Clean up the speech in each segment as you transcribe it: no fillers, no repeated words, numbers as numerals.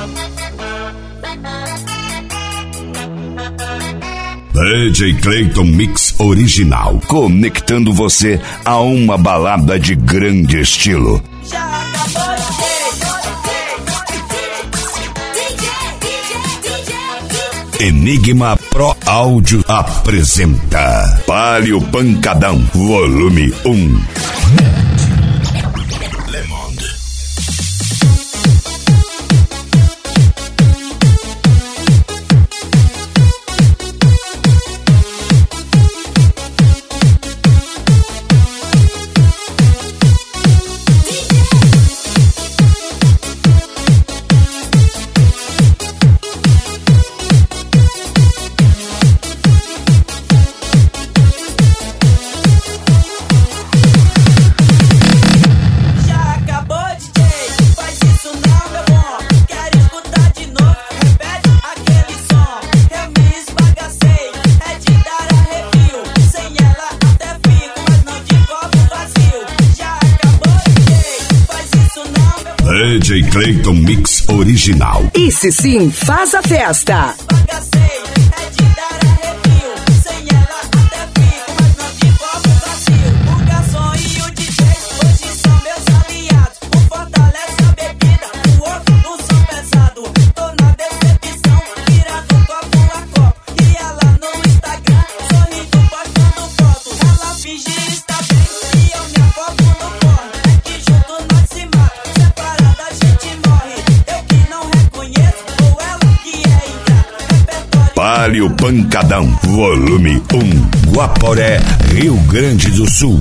DJ Clayton Mix Original, conectando você a uma balada de grande estilo. Enigma Pro Áudio apresenta Palio Pancadão, volume 1. DJ Clayton Mix Original. Esse sim faz a festa. Palio Pancadão, volume 1, Guaporé, Rio Grande do Sul.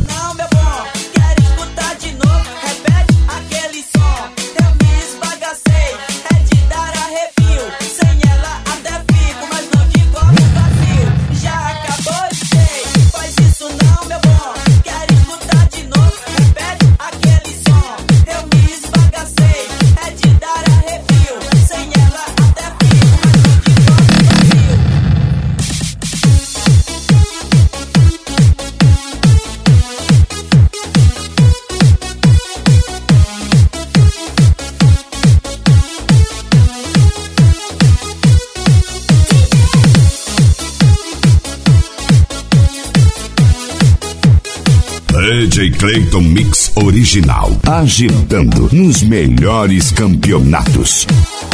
DJ Clayton Mix Original, agitando nos melhores campeonatos.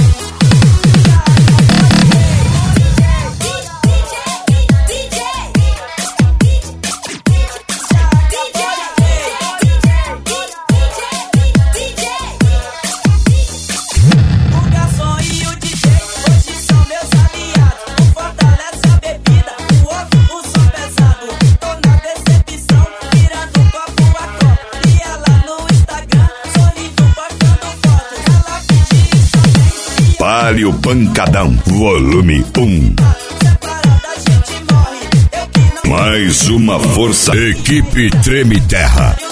Palio Pancadão, volume 1. Mais uma força, equipe Treme Terra.